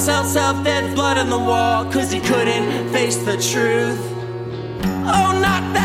self, there's blood in the wall, cause he couldn't face the truth. Oh, not that